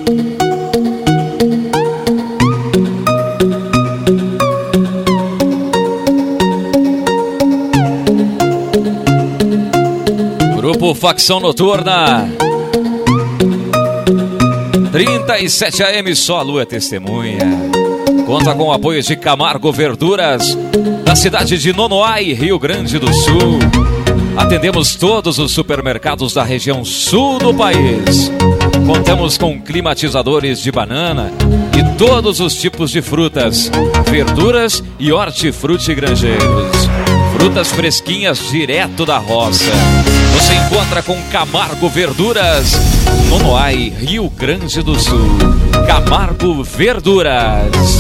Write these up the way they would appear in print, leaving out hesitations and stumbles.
Grupo Facção Noturna 37 AM, só a lua é testemunha. Conta com o apoio de Camargo Verduras, da cidade de Nonoai, Rio Grande do Sul. Atendemos todos os supermercados da região sul do país. Contamos com climatizadores de banana e todos os tipos de frutas, verduras e hortifruti granjeiros. Frutas fresquinhas direto da roça. Você encontra com Camargo Verduras, Nonoai, Rio Grande do Sul. Camargo Verduras.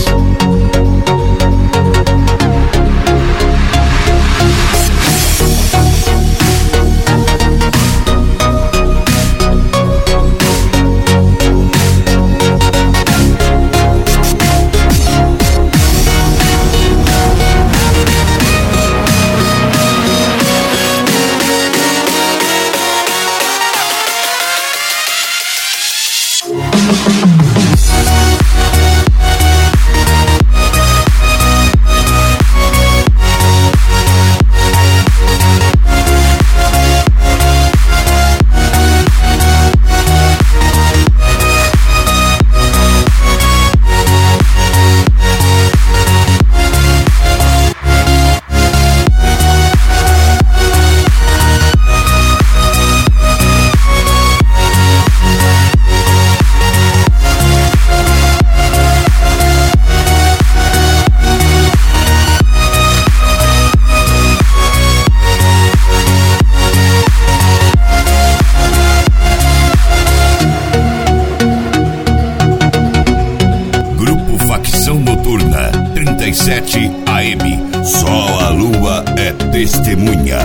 AM, só a lua é testemunha.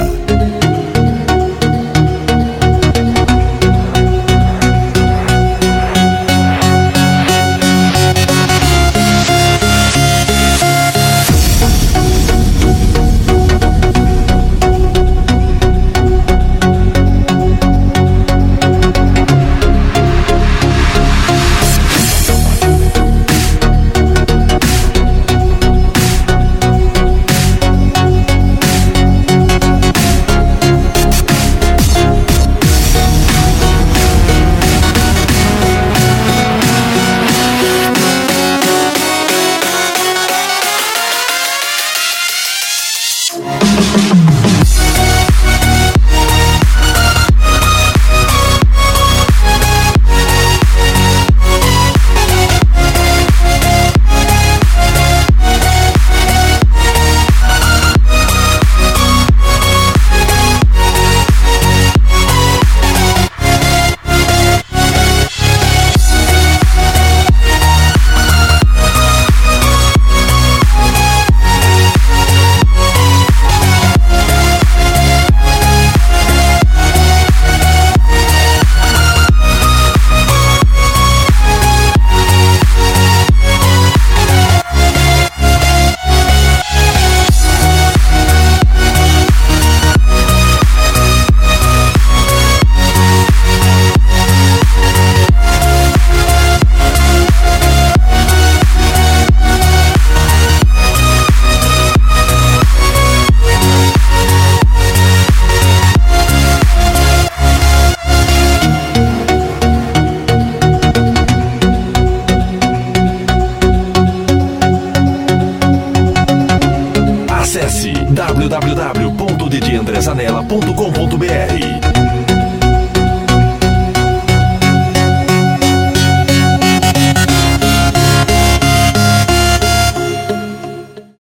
www.djandrezanella.com.br